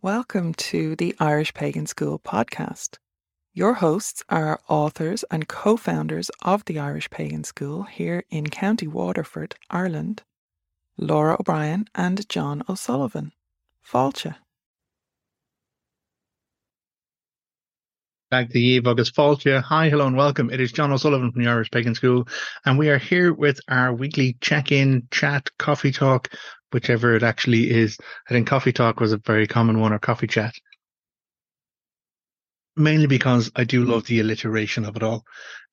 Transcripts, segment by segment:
Welcome to the Irish Pagan School podcast. Your hosts are authors and co-founders of the Irish Pagan School here in County Waterford, Ireland, Laura O'Brien and John O'Sullivan. Fáilte. Back to Eve August Fáilte. Hi, hello, and welcome. It is John O'Sullivan from the Irish Pagan School, and we are here with our weekly check-in, chat, coffee talk, whichever it actually is. I think coffee talk was a very common one, or coffee chat. Mainly because I do love the alliteration of it all.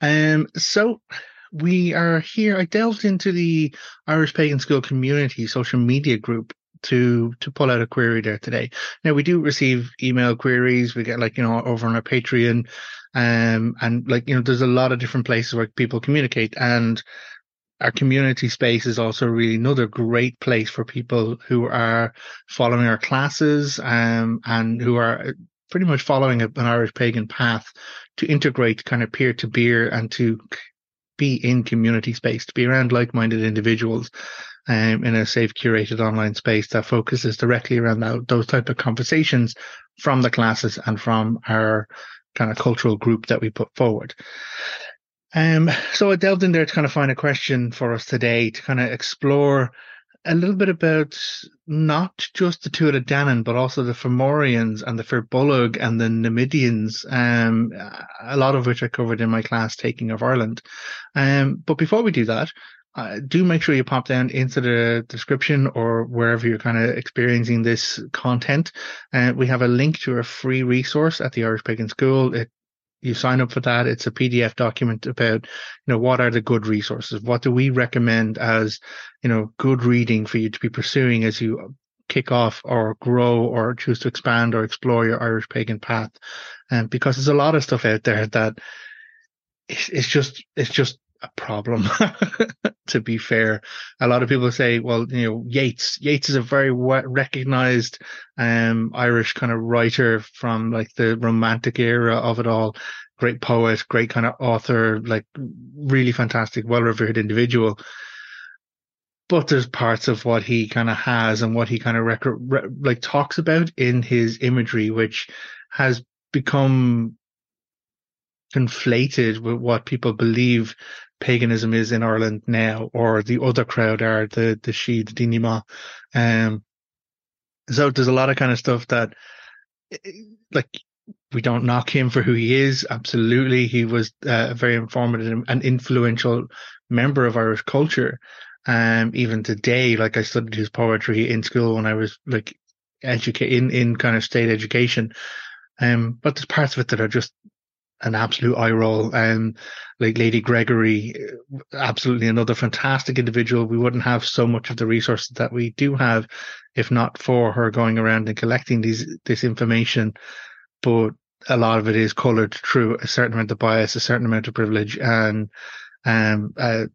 So we are here. I delved into the Irish Pagan School community social media group to pull out a query there today. Now, we do receive email queries. We get over on our Patreon, and there's a lot of different places where people communicate, and our community space is also really another great place for people who are following our classes, and who are pretty much following an Irish pagan path to integrate kind of peer-to-peer and to be in community space, to be around like-minded individuals in a safe, curated online space that focuses directly around those type of conversations from the classes and from our kind of cultural group that we put forward. So I delved in there to kind of find a question for us today to kind of explore a little bit about not just the Tuatha De Danann, but also the Fomorians and the Firbolg and the Numidians, a lot of which I covered in my class, Taking of Ireland. But before we do that, do make sure you pop down into the description or wherever you're kind of experiencing this content. We have a link to a free resource at the Irish Pagan School. You sign up for that. It's a PDF document about, what are the good resources? What do we recommend as, good reading for you to be pursuing as you kick off or grow or choose to expand or explore your Irish pagan path? Because there's a lot of stuff out there that it's just a problem. To be fair, a lot of people say, well, Yeats is a very recognized Irish kind of writer from like the Romantic era of it all. Great poet, great kind of author, like really fantastic, well-revered individual. But there's parts of what he kind of has and what he kind of talks about in his imagery, which has become conflated with what people believe paganism is in Ireland now, or the other crowd are the Shi, the Dinima. So there's a lot of kind of stuff that, we don't knock him for who he is. Absolutely, he was a very informative and influential member of Irish culture. Even today, I studied his poetry in school when I was in kind of state education. But there's parts of it that are just an absolute eye roll. Like Lady Gregory, absolutely another fantastic individual. We wouldn't have so much of the resources that we do have if not for her going around and collecting this information. But a lot of it is colored through a certain amount of bias, a certain amount of privilege, and an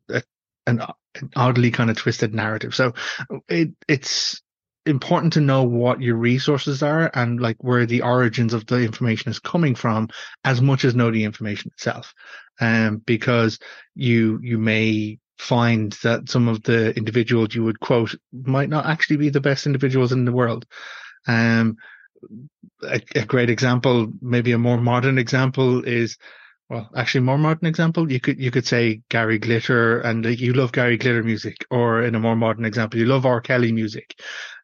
oddly kind of twisted narrative. So it's important to know what your resources are and where the origins of the information is coming from, as much as know the information itself. Because you may find that some of the individuals you would quote might not actually be the best individuals in the world. A great example, maybe a more modern example is, more modern example, you could say Gary Glitter, and you love Gary Glitter music, or in a more modern example, you love R. Kelly music.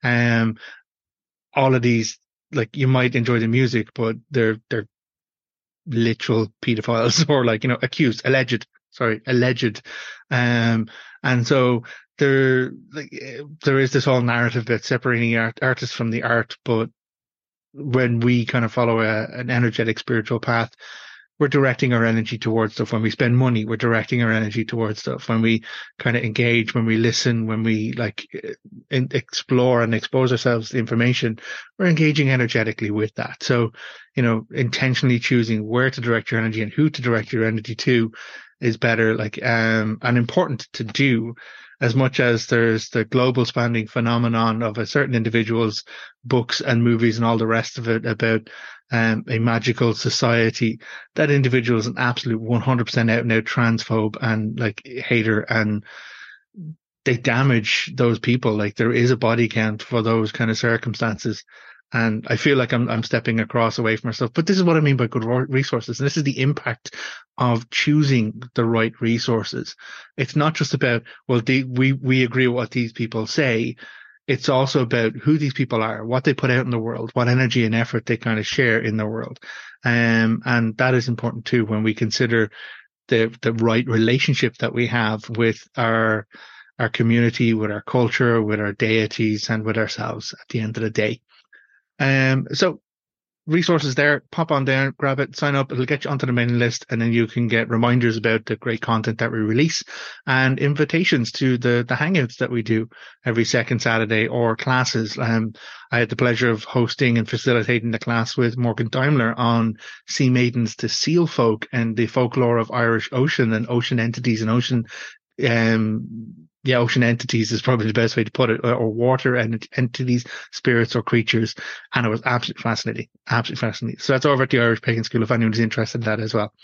All of these, you might enjoy the music, but they're literal pedophiles or alleged. And so there is this whole narrative about separating artists from the art, but when we kind of follow an energetic spiritual path, we're directing our energy towards stuff. When we spend money, we're directing our energy towards stuff. When we kind of engage, when we listen, when we explore and expose ourselves to information, we're engaging energetically with that. So, intentionally choosing where to direct your energy and who to direct your energy to is better, and important to do, as much as there's the global spanning phenomenon of a certain individual's books and movies and all the rest of it about a magical society. That individual is an absolute 100% out and out transphobe and hater, and they damage those people. There is a body count for those kind of circumstances. And I feel like I'm stepping across away from myself, but this is what I mean by good resources. And this is the impact of choosing the right resources. It's not just about, well, we agree with what these people say. It's also about who these people are, what they put out in the world, what energy and effort they kind of share in the world. And that is important too when we consider the right relationship that we have with our community, with our culture, with our deities, and with ourselves at the end of the day. So resources there, pop on there, grab it, sign up. It'll get you onto the mailing list, and then you can get reminders about the great content that we release and invitations to the hangouts that we do every second Saturday, or classes. I had the pleasure of hosting and facilitating the class with Morgan Daimler on sea maidens to seal folk and the folklore of Irish ocean and ocean entities and ocean ocean entities is probably the best way to put it, or water and entities, spirits or creatures. And it was absolutely fascinating, absolutely fascinating. So that's over at the Irish Pagan School if anyone's interested in that as well.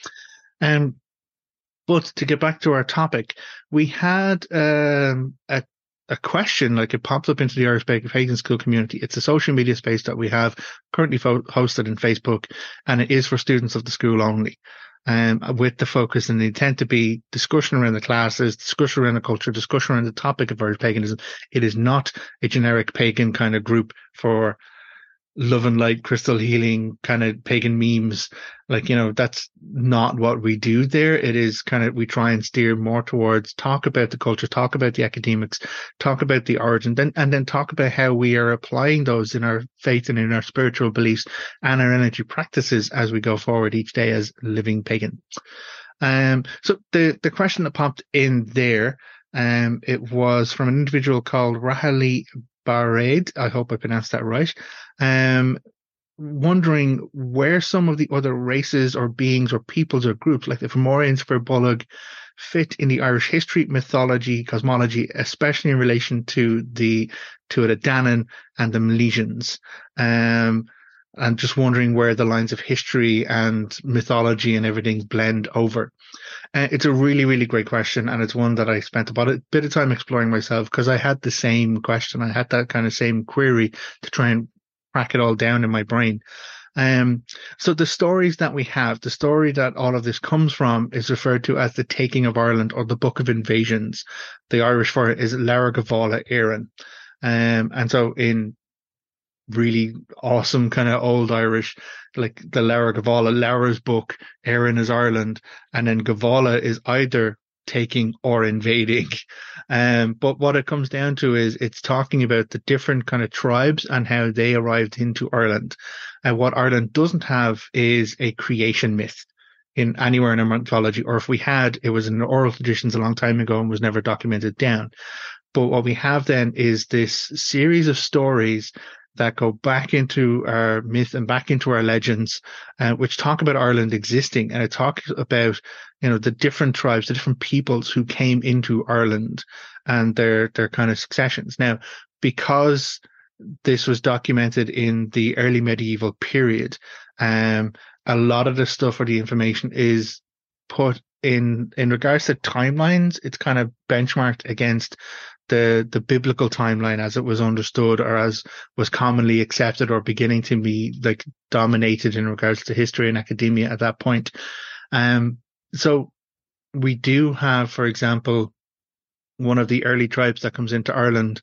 But to get back to our topic, we had a question, like it popped up into the Irish Pagan School community. It's a social media space that we have currently hosted in Facebook, and it is for students of the school only. With the focus and the intent to be discussion around the classes, discussion around the culture, discussion around the topic of Irish paganism. It is not a generic pagan kind of group for love and light, crystal healing kind of pagan memes. Like, that's not what we do there. It is kind of, we try and steer more towards talk about the culture, talk about the academics, talk about the origin, and then talk about how we are applying those in our faith and in our spiritual beliefs and our energy practices as we go forward each day as living pagan. So the question that popped in there, it was from an individual called Rahali Barade. I hope I pronounced that right. Wondering where some of the other races or beings or peoples or groups like the Fomorians, Firbolg, fit in the Irish history, mythology, cosmology, especially in relation to the Danann and the Milesians. And just wondering where the lines of history and mythology and everything blend over. It's a really, really great question, and it's one that I spent about a bit of time exploring myself, because I had the same question. I had that kind of same query to try and crack it all down in my brain. So the stories that we have, the story that all of this comes from is referred to as the Taking of Ireland, or the Book of Invasions. The Irish for it is Lara Gavala Éireann. And so in really awesome kind of old Irish, like the Lara Gavala, Lara's book, Éireann is Ireland, and then Gavala is either taking or invading. But what it comes down to is it's talking about the different kind of tribes and how they arrived into Ireland. And what Ireland doesn't have is a creation myth in anywhere in our mythology, or if we had, it was in oral traditions a long time ago and was never documented down. But what we have then is this series of stories that go back into our myth and back into our legends, which talk about Ireland existing. And it talks about, the different tribes, the different peoples who came into Ireland and their kind of successions. Now, because this was documented in the early medieval period, a lot of the stuff or the information is put in regards to timelines. It's kind of benchmarked against the biblical timeline as it was understood, or as was commonly accepted, or beginning to be like dominated in regards to history and academia at that point. So we do have, for example, one of the early tribes that comes into Ireland.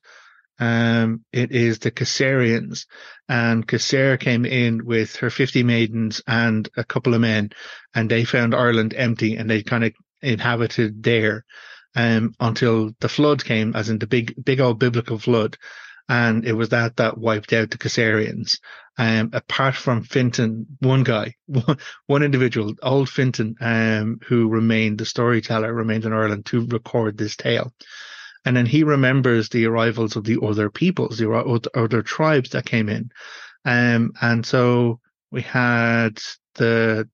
It is the Caesarians, and Caesar came in with her 50 maidens and a couple of men, and they found Ireland empty, and they kind of inhabited there. Until the flood came, as in the big old biblical flood. And it was that wiped out the Caesarians. Apart from Fintan, one guy, one individual, old Fintan, who remained, the storyteller, remained in Ireland to record this tale. And then he remembers the arrivals of the other peoples, the other tribes that came in. And so we had the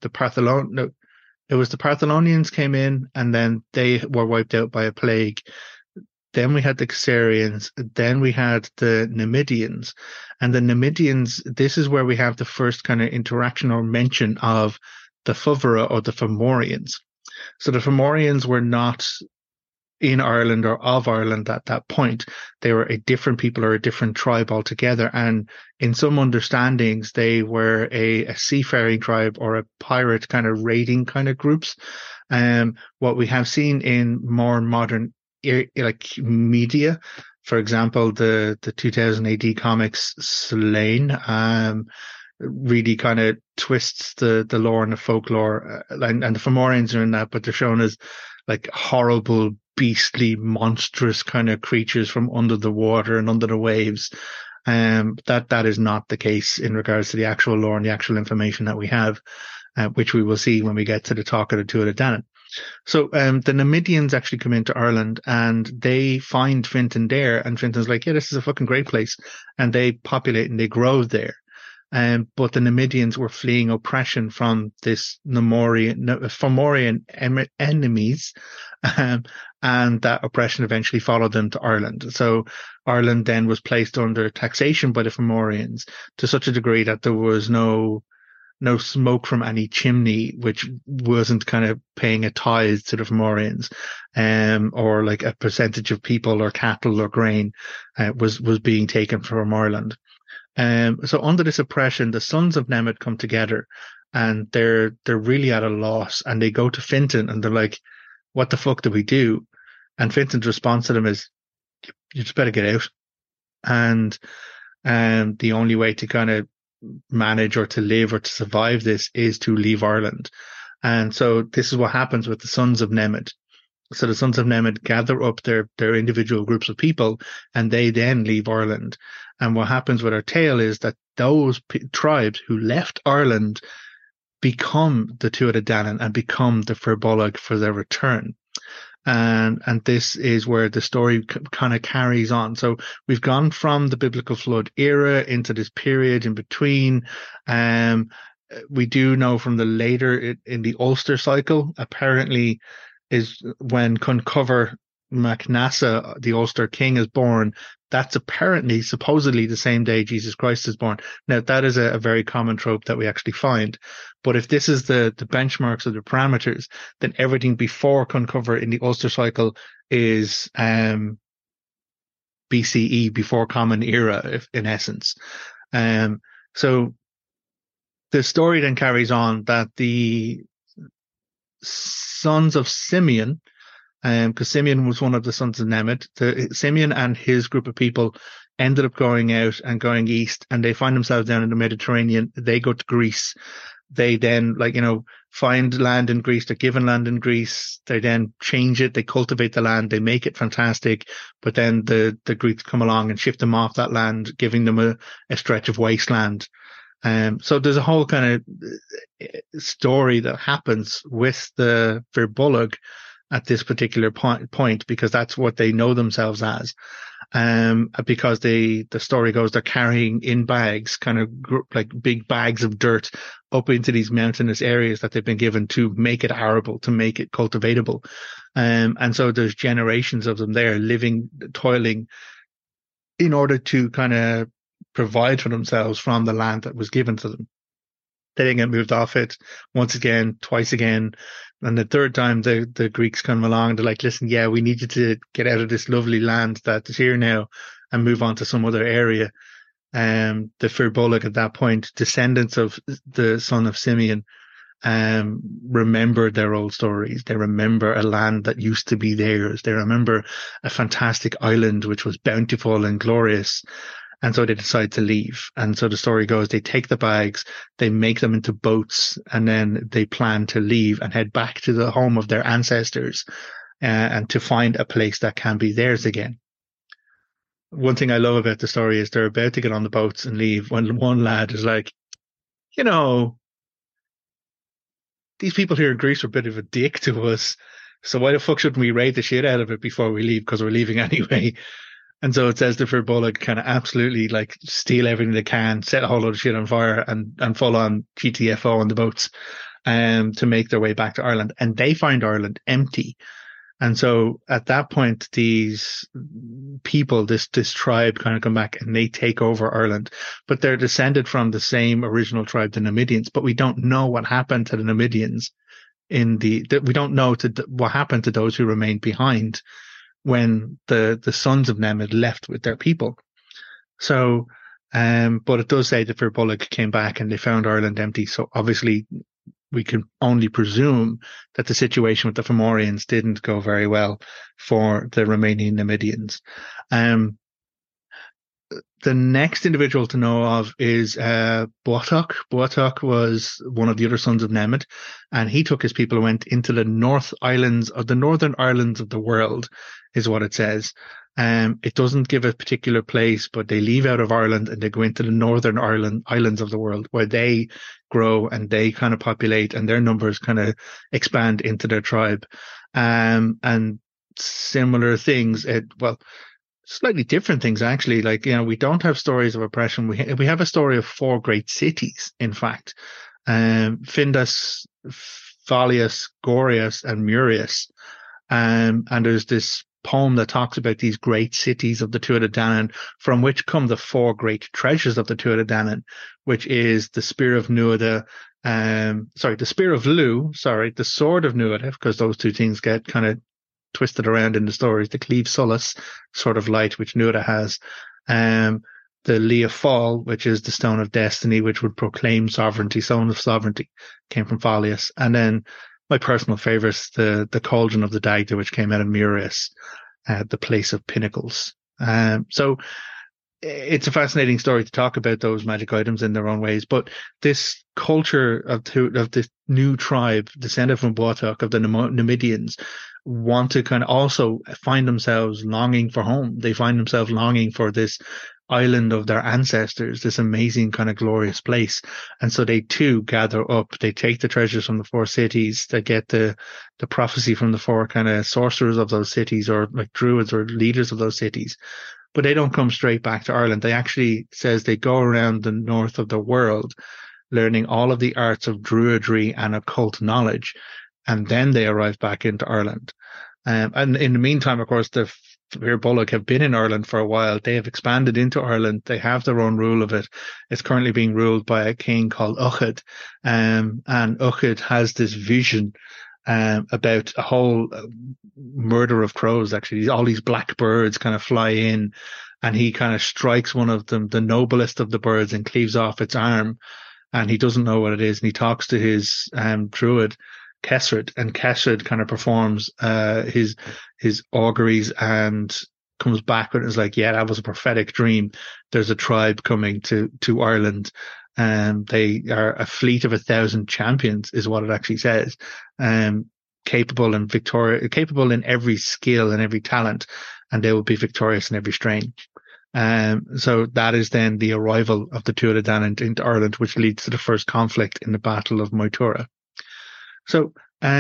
it was the Partholonians came in, and then they were wiped out by a plague. Then we had the Caesarians. Then we had the Numidians. And the Numidians, this is where we have the first kind of interaction or mention of the Fovera or the Fomorians. So the Fomorians were not in Ireland or of Ireland at that point. They were a different people or a different tribe altogether. And in some understandings, they were a seafaring tribe or a pirate kind of raiding kind of groups. What we have seen in more modern like media, for example, the 2000 AD comics Slane, really kind of twists the lore and the folklore, and the Fomorians are in that, but they're shown as like horrible, beastly, monstrous kind of creatures from under the water and under the waves. That is not the case in regards to the actual lore and the actual information that we have, which we will see when we get to the talk of the Tuatha Dé Danann. So the Numidians actually come into Ireland and they find Fintan there, and Fintan's like, yeah, this is a fucking great place. And they populate and they grow there. But the Numidians were fleeing oppression from this Fomorian enemies, and that oppression eventually followed them to Ireland. So Ireland then was placed under taxation by the Fomorians to such a degree that there was no smoke from any chimney, which wasn't kind of paying a tithe to the Fomorians, or like a percentage of people or cattle or grain, was being taken from Ireland. So under this oppression, the sons of Nemet come together and they're really at a loss, and they go to Fintan and they're like, what the fuck do we do? And Fintan's response to them is, you just better get out. And the only way to kind of manage or to live or to survive this is to leave Ireland. And so this is what happens with the sons of Nemet. So the sons of Nemet gather up their individual groups of people, and they then leave Ireland. And what happens with our tale is that those tribes who left Ireland become the Tuatha Dé Danann and become the Firbolg for their return. And this is where the story kind of carries on. So we've gone from the biblical flood era into this period in between. We do know from the later in the Ulster cycle, apparently is when Concover MacNassa, the Ulster king, is born. That's apparently, supposedly, the same day Jesus Christ is born. Now, that is a very common trope that we actually find. But if this is the benchmarks of the parameters, then everything before Concover in the Ulster cycle is BCE, before Common Era, in essence. So the story then carries on that the sons of Simeon, because Simeon was one of the sons of Nemet, Simeon and his group of people ended up going out and going east, and they find themselves down in the Mediterranean. They go to Greece. They then, find land in Greece. They're given land in Greece. They then change it. They cultivate the land. They make it fantastic. But then the Greeks come along and shift them off that land, giving them a stretch of wasteland. So there's a whole kind of story that happens with the Firbolg at this particular point, because that's what they know themselves as. Because the story goes, they're carrying in bags, kind of like big bags of dirt up into these mountainous areas that they've been given to make it arable, to make it cultivatable. And so there's generations of them there living, toiling in order to kind of provide for themselves from the land that was given to them. They didn't get moved off it once again, twice again. And the third time the Greeks come along, they're like, listen, yeah, we need you to get out of this lovely land that is here now and move on to some other area. The Firbolg at that point, descendants of the son of Simeon, remember their old stories. They remember a land that used to be theirs. They remember a fantastic island which was bountiful and glorious. And so they decide to leave. And so the story goes, they take the bags, they make them into boats, and then they plan to leave and head back to the home of their ancestors, and to find a place that can be theirs again. One thing I love about the story is they're about to get on the boats and leave when one lad is like, these people here in Greece are a bit of a dick to us. So why the fuck shouldn't we raid the shit out of it before we leave? Because we're leaving anyway. And so it says the Firbolg kind of absolutely steal everything they can, set a whole load of shit on fire and full on GTFO on the boats, to make their way back to Ireland. And they find Ireland empty. And so at that point, these people, this tribe kind of come back and they take over Ireland, but they're descended from the same original tribe, the Numidians, but we don't know what happened to the Numidians we don't know what happened to those who remained behind. when the sons of Nemed left with their people. So, but it does say that Fir Bolg came back and they found Ireland empty. So obviously we can only presume that the situation with the Fomorians didn't go very well for the remaining Numidians. The next individual to know of is Buatoch. Buatoch was one of the other sons of Nemed, and he took his people and went into the northern islands of the world, is what it says. It doesn't give a particular place, but they leave out of Ireland and they go into the northern islands of the world, where they grow and they kind of populate, and their numbers kind of expand into their tribe. And similar things. Slightly different things, actually. Like, we don't have stories of oppression. We have a story of 4 great cities, in fact. Findus, Phalius, Gorius, and Murius. And there's this poem that talks about these great cities of the Tuatha Dé Danann, from which come the 4 great treasures of the Tuatha Dé Danann, which is the Spear of Nuada, the Spear of Lu, the Sword of Nuada, because those two things get kind of twisted around in the stories. The Cleave Sullus, sort of light, which Nuada has. The Lia Fall, which is the Stone of Destiny, which would proclaim sovereignty. Stone of Sovereignty came from Phalius. And then my personal favourites, the Cauldron of the Dagda, which came out of Murius, the Place of Pinnacles. So it's a fascinating story to talk about those magic items in their own ways. But this culture of this new tribe descended from Buatoch, of the Numidians, want to kind of also find themselves longing for home. They find themselves longing for this island of their ancestors, this amazing kind of glorious place. And so they too gather up. They take the treasures from the 4 cities. They get the prophecy from the 4 kind of sorcerers of those cities, or like druids or leaders of those cities. But they don't come straight back to Ireland. They actually, says, they go around the north of the world, learning all of the arts of druidry and occult knowledge. And then they arrive back into Ireland. And in the meantime, of course, the Fir Bolg have been in Ireland for a while. They have expanded into Ireland. They have their own rule of it. It's currently being ruled by a king called Uchud. And Uchud has this vision about a whole murder of crows. Actually, all these black birds kind of fly in, and he kind of strikes one of them, the noblest of the birds, and cleaves off its arm. And he doesn't know what it is. And he talks to his druid, Kesrid, and Kesrid kind of performs his auguries and comes back and is like, yeah, that was a prophetic dream. There's a tribe coming to Ireland, and they are a fleet of 1,000 champions, is what it actually says. Capable in every skill and every talent, and they will be victorious in every strain. So that is then the arrival of the Tuatha Dé Danann into Ireland, which leads to the first conflict in the Battle of Moytura. So,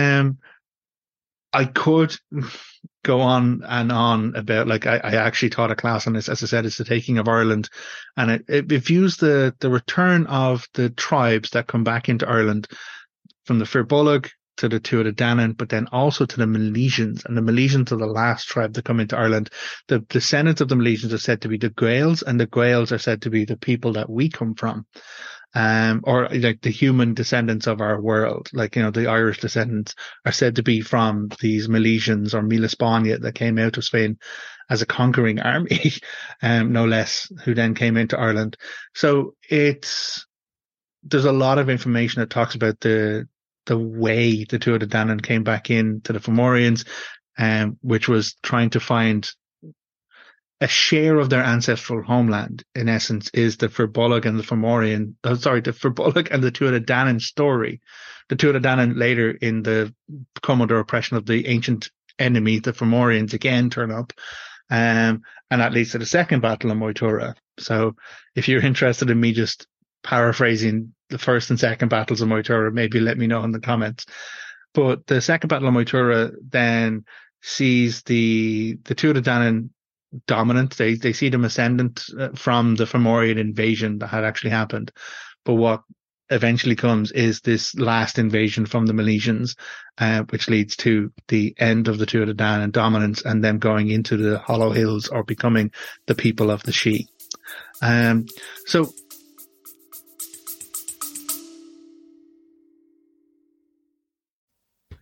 I could go on and on about, like, I actually taught a class on this. As I said, it's the taking of Ireland, and it views the return of the tribes that come back into Ireland, from the Fir Bolg to the Tuatha Dé Danann, but then also to the Milesians, and the Milesians are the last tribe to come into Ireland. The descendants of the Milesians are said to be the Gaels, and the Gaels are said to be the people that we come from. Or like the human descendants of our world, like, the Irish descendants are said to be from these Milesians or Milisponia that came out of Spain as a conquering army, no less, who then came into Ireland. So there's a lot of information that talks about the way the Tuatha Dé Danann came back into the Fomorians, which was trying to find a share of their ancestral homeland. In essence, is the Fir Bolg and the the Fir Bolg and the Tuatha Dé Danann story. The Tuatha Dé Danann later come under oppression of the ancient enemy, the Fomorians, again turn up, and that leads to the second battle of Moytura. So if you're interested in me just paraphrasing the first and second battles of Moytura, maybe let me know in the comments. But the second battle of Moytura then sees the Tuatha Dé Danann dominant. They see them ascendant from the Fomorian invasion that had actually happened. But what eventually comes is this last invasion from the Milesians, which leads to the end of the Tuatha Dé Danann dominance, and them going into the Hollow Hills, or becoming the people of the Sidhe. So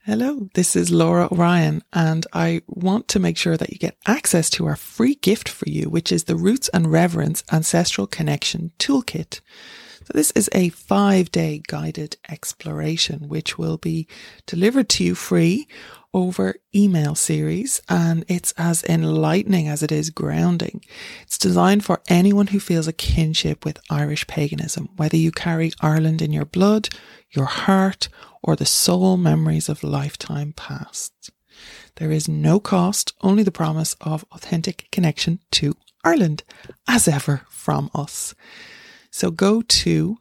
Hello, this is Laura O'Ryan, and I want to make sure that you get access to our free gift for you, which is the Roots and Reverence Ancestral Connection Toolkit. So this is a 5-day guided exploration, which will be delivered to you free over email series, and it's as enlightening as it is grounding. It's designed for anyone who feels a kinship with Irish paganism, whether you carry Ireland in your blood, your heart, or the soul memories of lifetime past. There is no cost, only the promise of authentic connection to Ireland, as ever from us. So go to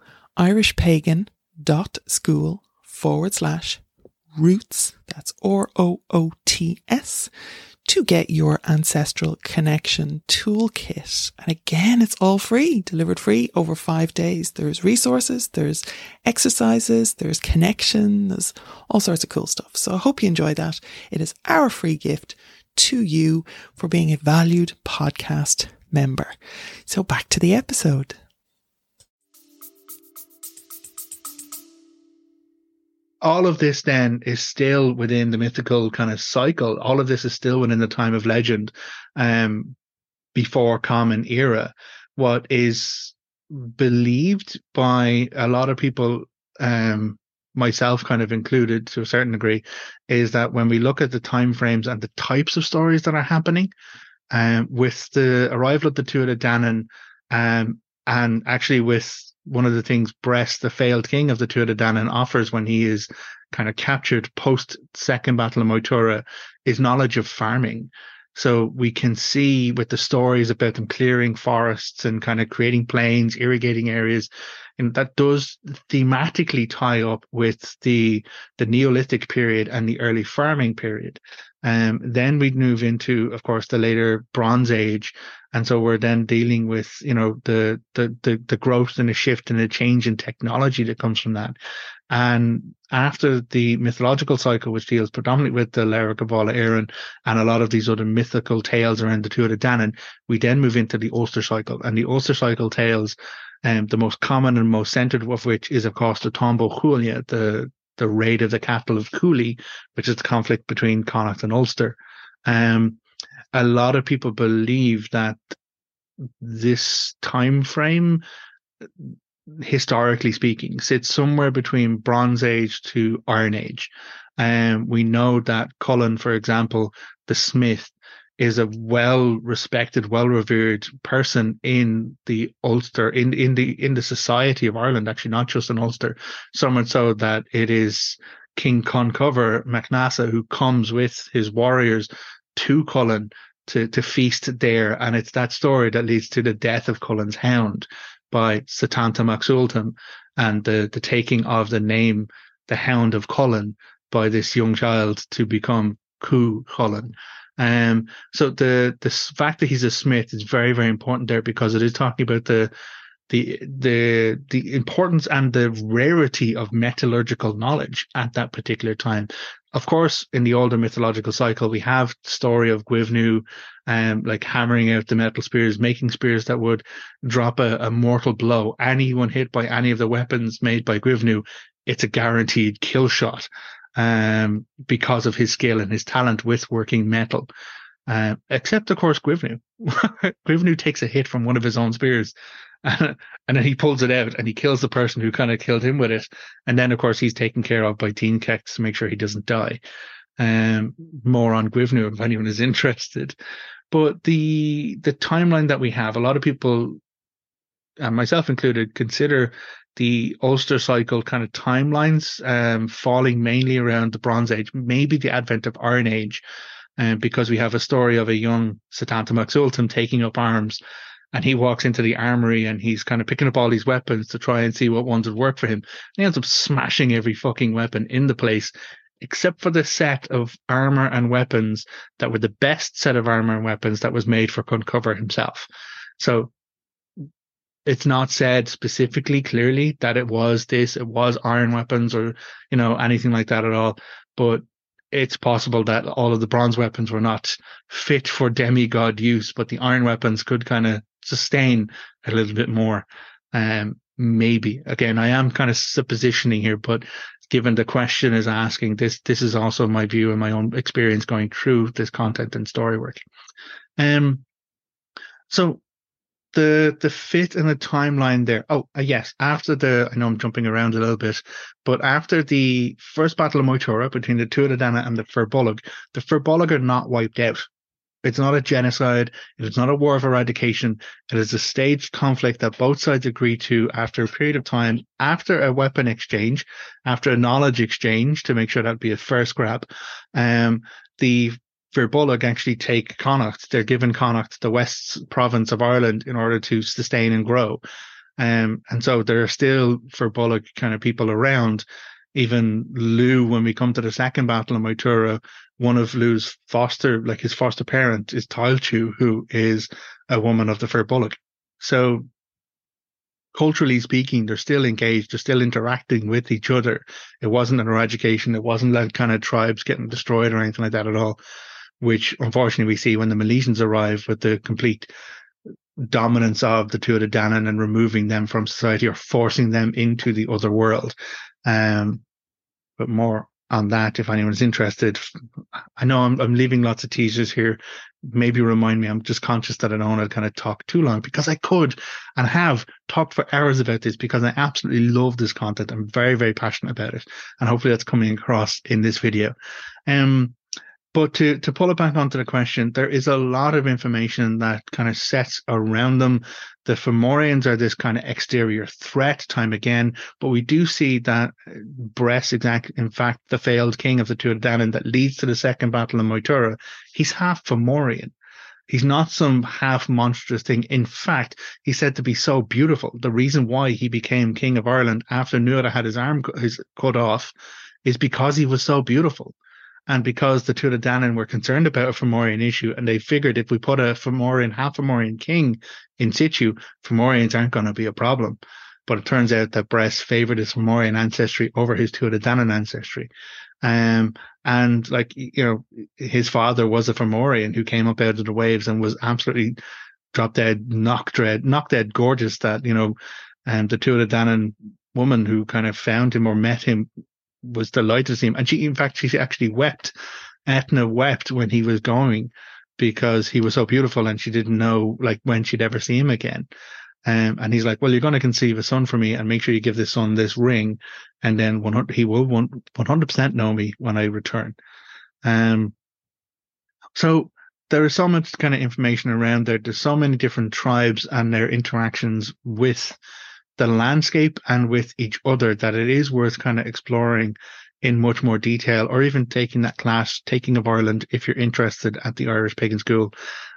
irishpagan.school/roots, that's ROOTS, to get your Ancestral Connection Toolkit. And again, it's all free, delivered free over 5 days. There's resources, there's exercises, there's connection, there's all sorts of cool stuff. So I hope you enjoy that. It is our free gift to you for being a valued podcast member. So back to the episode. All of this then is still within the mythical kind of cycle. All of this is still within the time of legend, before Common Era. What is believed by a lot of people, myself kind of included to a certain degree, is that when we look at the time frames and the types of stories that are happening, with the arrival of the Tuatha Dé Danann, and actually with one of the things Brest, the failed king of the Tuatha Dé Danann, offers when he is kind of captured post Second Battle of Moytura is knowledge of farming. So we can see with the stories about them clearing forests and kind of creating plains, irrigating areas, and that does thematically tie up with the Neolithic period and the early farming period. Then we'd move into, of course, the later Bronze Age. And so we're then dealing with, the growth and the shift and the change in technology that comes from that. And after the mythological cycle, which deals predominantly with the Laoire Gabála Érenn and a lot of these other mythical tales around the Tuatha Dé Danann, we then move into the Ulster cycle. And the Ulster cycle tales, the most common and most centered of which is, of course, the Tombo Chuaille, the raid of the capital of Cooley, which is the conflict between Connacht and Ulster. A lot of people believe that this time frame, historically speaking, sits somewhere between Bronze Age to Iron Age. We know that Cullen, for example, the smith, is a well-respected, well-revered person in the Ulster, in the society of Ireland, actually, not just in Ulster. So much so that it is King Concover MacNassa who comes with his warriors to Cullen to feast there. And it's that story that leads to the death of Cullen's hound by Setanta MacSultam, and the taking of the name, the Hound of Cullen, by this young child to become Cú Chulainn. So the fact that he's a smith is very, very important there, because it is talking about the importance and the rarity of metallurgical knowledge at that particular time. Of course, in the older mythological cycle, we have the story of Gwynedd, like hammering out the metal spears, making spears that would drop a mortal blow. Anyone hit by any of the weapons made by Gwynedd, it's a guaranteed kill shot, because of his skill and his talent with working metal. Except, of course, Gwynedd. Gwynedd takes a hit from one of his own spears, and then he pulls it out and he kills the person who kind of killed him with it. And then, of course, he's taken care of by Dean Kex to make sure he doesn't die. More on Gwynedd if anyone is interested. But the timeline that we have, a lot of people, and myself included, consider the Ulster cycle kind of timelines falling mainly around the Bronze Age, maybe the advent of Iron Age, because we have a story of a young Setanta MacSultam taking up arms, and he walks into the armory and he's kind of picking up all these weapons to try and see what ones would work for him. And he ends up smashing every fucking weapon in the place, except for the set of armor and weapons that were the best set of armor and weapons that was made for Concover himself. So it's not said specifically clearly that it was iron weapons or, anything like that at all. But it's possible that all of the bronze weapons were not fit for demigod use, but the iron weapons could kind of sustain a little bit more. Maybe. Again, I am kind of suppositioning here, but given the question is asking, this is also my view and my own experience going through this content and story work. So the fit and the timeline there. Oh, yes. After I know I'm jumping around a little bit, but after the first Battle of Moytura between the Tuatha Dé Danann and the Fir Bolg are not wiped out. It's not a genocide. It's not a war of eradication. It is a staged conflict that both sides agree to after a period of time, after a weapon exchange, after a knowledge exchange to make sure that'd be a fair scrap. The Fir Bolg actually take Connacht. They're given Connacht, the west province of Ireland, in order to sustain and grow. And so there are still Fir Bolg kind of people around. Even Lugh, when we come to the second Battle of Moytura, one of Lugh's his foster parent is Tailtiu, who is a woman of the Fir Bolg. So culturally speaking, they're still engaged, they're still interacting with each other. It wasn't an eradication. It wasn't like kind of tribes getting destroyed or anything like that at all, which unfortunately we see when the Milesians arrive with the complete dominance of the Tuatha Dé Danann and removing them from society or forcing them into the other world. But more on that if anyone's interested. I know I'm leaving lots of teasers here. Maybe remind me. I'm just conscious that I don't want to kind of talk too long, because I could and have talked for hours about this, because I absolutely love this content. I'm very, very passionate about it, and hopefully that's coming across in this video. But to pull it back onto the question, there is a lot of information that kind of sets around them. The Fomorians are this kind of exterior threat time again, but we do see that Bress, in fact, the failed king of the Tuatha Dé Danann that leads to the second Battle of Moytura, he's half Fomorian. He's not some half monstrous thing. In fact, he's said to be so beautiful. The reason why he became king of Ireland after Nuada had his arm cut off is because he was so beautiful. And because the Tuatha Dé Danann were concerned about a Fomorian issue, and they figured if we put a Fomorian, half Fomorian king in situ, Fomorians aren't going to be a problem. But it turns out that Bress favored his Fomorian ancestry over his Tuatha Dé Danann ancestry. And his father was a Fomorian who came up out of the waves and was absolutely drop dead, knock dead gorgeous, that, the Tuatha Dé Danann woman who kind of found him or met him was delighted to see him. And she actually wept. Etna wept when he was going, because he was so beautiful, and she didn't know when she'd ever see him again. And he's like, well, you're going to conceive a son for me, and make sure you give this son this ring, and then he will 100% know me when I return. So there is so much kind of information around there. There's so many different tribes and their interactions with the landscape and with each other that it is worth kind of exploring in much more detail, or even taking that class, Taking of Ireland, if you're interested, at the Irish Pagan School.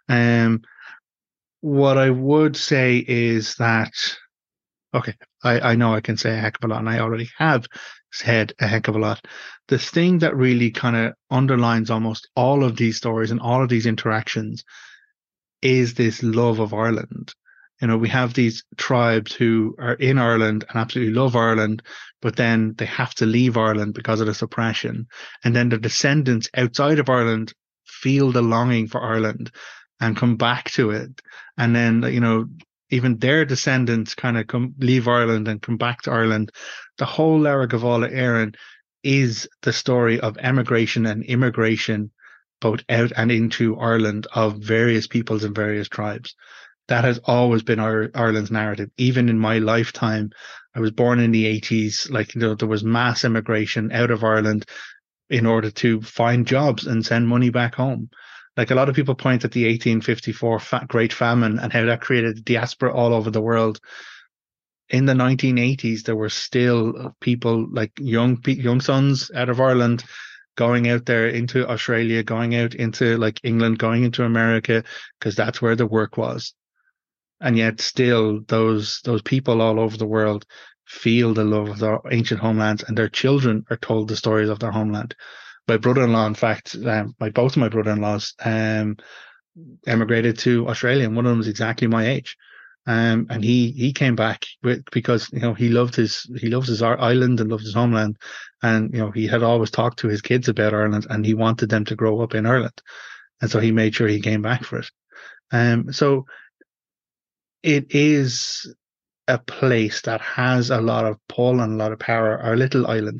What I would say is that, okay, I know I can say a heck of a lot, and I already have said a heck of a lot. The thing that really kind of underlines almost all of these stories and all of these interactions is this love of Ireland. We have these tribes who are in Ireland and absolutely love Ireland, but then they have to leave Ireland because of the suppression. And then their descendants outside of Ireland feel the longing for Ireland and come back to it. And then, even their descendants kind of leave Ireland and come back to Ireland. The whole Lara Gavala Éireann is the story of emigration and immigration, both out and into Ireland, of various peoples and various tribes. That has always been Ireland's narrative. Even in my lifetime, I was born in the 80s, there was mass immigration out of Ireland in order to find jobs and send money back home. A lot of people point at the 1854 Great Famine and how that created diaspora all over the world. In the 1980s, there were still people young sons out of Ireland going out there into Australia, going out into England, going into America, because that's where the work was. And yet still those people all over the world feel the love of their ancient homelands, and their children are told the stories of their homeland. My brother-in-law, in fact, both of my brother-in-laws emigrated to Australia, and one of them is exactly my age. And he came back because he loved his island and loved his homeland, and he had always talked to his kids about Ireland, and he wanted them to grow up in Ireland, and so he made sure he came back for it. So it is a place that has a lot of pull and a lot of power. Our little island,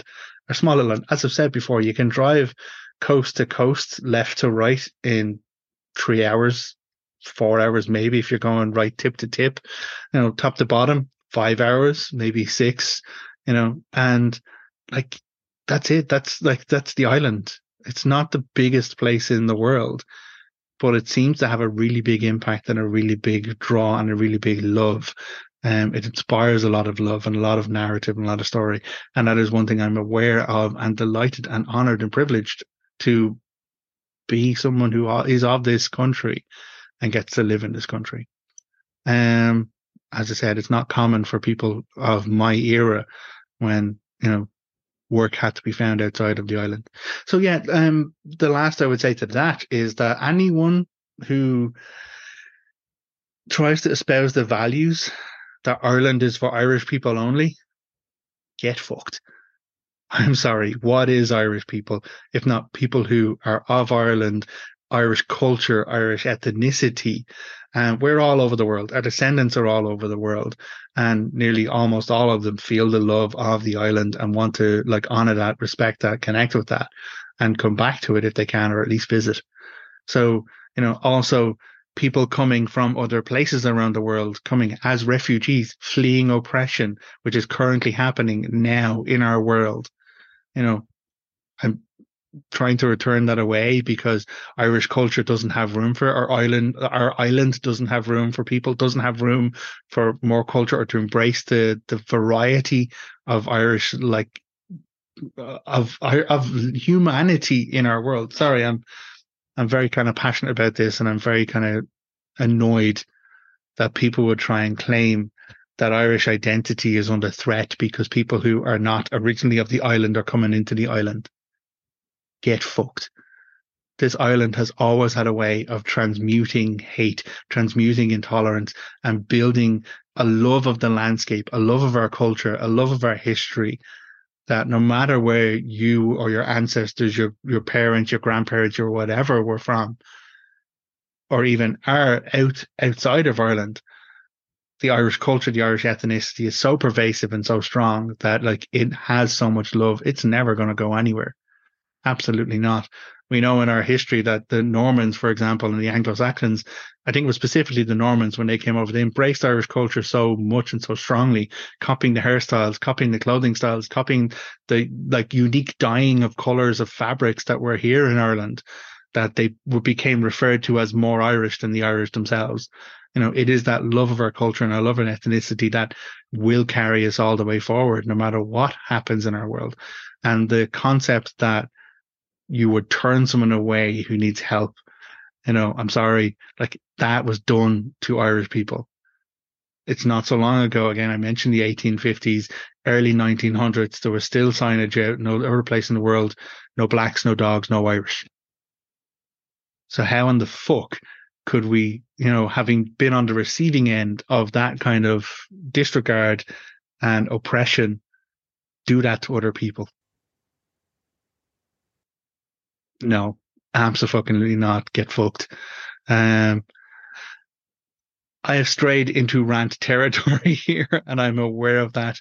a small island. As I've said before, you can drive coast to coast, left to right in 3 hours, 4 hours, maybe if you're going right tip to tip, top to bottom, 5 hours, maybe six, and like that's it. That's the island. It's not the biggest place in the world, but it seems to have a really big impact and a really big draw and a really big love. It inspires a lot of love and a lot of narrative and a lot of story. And that is one thing I'm aware of and delighted and honored and privileged to be someone who is of this country and gets to live in this country. As I said, it's not common for people of my era when, work had to be found outside of the island. So yeah, the last I would say to that is that anyone who tries to espouse the values that Ireland is for Irish people only, get fucked. I'm sorry. What is Irish people if not people who are of Ireland, Irish culture, Irish ethnicity? And we're all over the world. Our descendants are all over the world. And nearly almost all of them feel the love of the island and want to honor that, respect that, connect with that, and come back to it if they can, or at least visit. So, also people coming from other places around the world, coming as refugees, fleeing oppression, which is currently happening now in our world. I'm trying to return that away because Irish culture doesn't have room for our island doesn't have room for people, doesn't have room for more culture or to embrace the variety of Irish, of humanity in our world. Sorry, I'm very kind of passionate about this, and I'm very kind of annoyed that people would try and claim that Irish identity is under threat because people who are not originally of the island are coming into the island. Get fucked. This island has always had a way of transmuting hate, transmuting intolerance, and building a love of the landscape, a love of our culture, a love of our history, that no matter where you or your ancestors, your parents, your grandparents, or whatever were from, or even are outside of Ireland, the Irish culture, the Irish ethnicity is so pervasive and so strong that it has so much love. It's never going to go anywhere. Absolutely not. We know in our history that the Normans, for example, and the Anglo-Saxons, I think it was specifically the Normans when they came over, they embraced Irish culture so much and so strongly, copying the hairstyles, copying the clothing styles, copying the unique dyeing of colours of fabrics that were here in Ireland, that they became referred to as more Irish than the Irish themselves. It is that love of our culture and our love of ethnicity that will carry us all the way forward, no matter what happens in our world. And the concept that you would turn someone away who needs help, I'm sorry, that was done to Irish people. It's not so long ago. Again, I mentioned the 1850s, early 1900s. There was still signage out, no other place in the world, no blacks, no dogs, no Irish. So how in the fuck could we, having been on the receiving end of that kind of disregard and oppression, do that to other people? No, absolutely not. Get fucked. I have strayed into rant territory here, and I'm aware of that.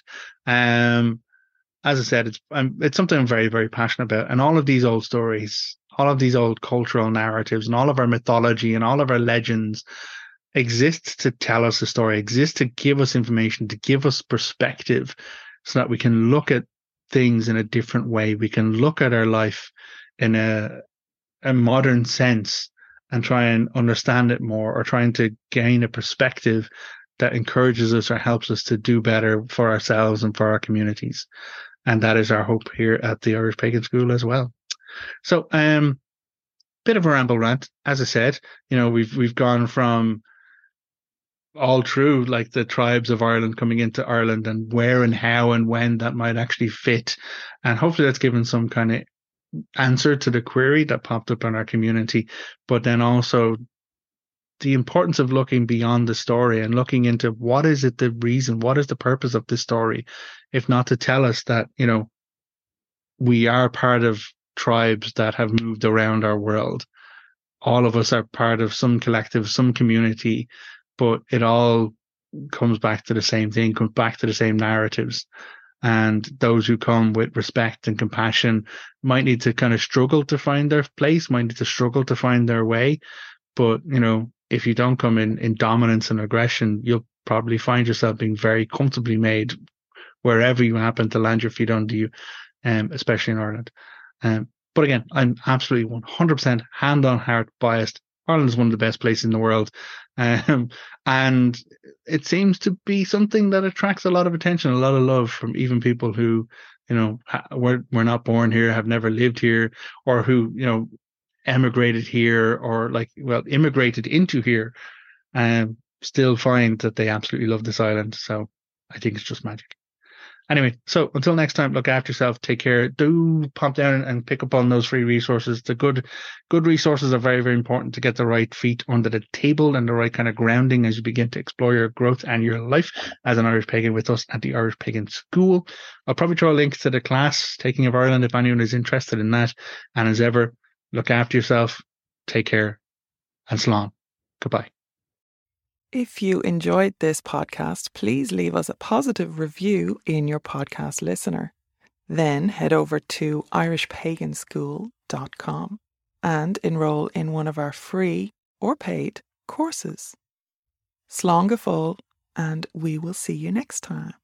As I said, it's something I'm very, very passionate about. And all of these old stories, all of these old cultural narratives, and all of our mythology and all of our legends exist to tell us a story, exist to give us information, to give us perspective, so that we can look at things in a different way. We can look at our life in a modern sense and try and understand it more, or trying to gain a perspective that encourages us or helps us to do better for ourselves and for our communities. And that is our hope here at the Irish Pagan School as well. So, bit of a ramble rant. As I said, we've gone from all through the tribes of Ireland coming into Ireland, and where and how and when that might actually fit. And hopefully that's given some kind of answer to the query that popped up in our community, but then also the importance of looking beyond the story and looking into what is it, the reason, what is the purpose of this story, if not to tell us that, we are part of tribes that have moved around our world. All of us are part of some collective, some community, but it all comes back to the same thing, comes back to the same narratives. And those who come with respect and compassion might need to kind of struggle to find their place, might need to struggle to find their way. But, if you don't come in dominance and aggression, you'll probably find yourself being very comfortably made wherever you happen to land your feet under you, especially in Ireland. But again, I'm absolutely 100% hand on heart biased. Ireland is one of the best places in the world. And it seems to be something that attracts a lot of attention, a lot of love from even people who, we're not born here, have never lived here, or who, emigrated here or immigrated into here, still find that they absolutely love this island. So I think it's just magic. Anyway, so until next time, look after yourself, take care. Do pop down and pick up on those free resources. The good resources are very, very important to get the right feet under the table and the right kind of grounding as you begin to explore your growth and your life as an Irish pagan with us at the Irish Pagan School. I'll probably throw a link to the class, Taking of Ireland, if anyone is interested in that. And as ever, look after yourself, take care, and slán. Goodbye. If you enjoyed this podcast, please leave us a positive review in your podcast listener. Then head over to irishpaganschool.com and enroll in one of our free or paid courses. Slán go fóill, and we will see you next time.